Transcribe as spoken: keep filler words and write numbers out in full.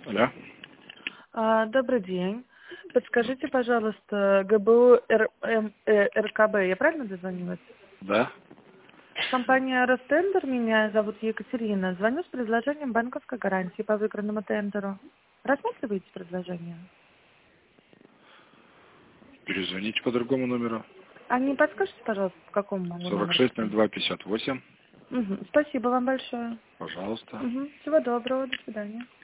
Алло. А, Добрый день. Подскажите, пожалуйста, ГБУ Р- М- э, РКБ, я правильно дозвонилась? Да. Компания Ростендер, меня зовут Екатерина. Звоню с предложением банковской гарантии по выигранному тендеру. Рассматриваете предложение? Перезвоните по другому номеру. А не подскажете, пожалуйста, по какому могу сорок номеру? шесть ноль два пятьдесят восемь. Мгм. Спасибо вам большое. Пожалуйста. Мгм. Всего доброго, до свидания.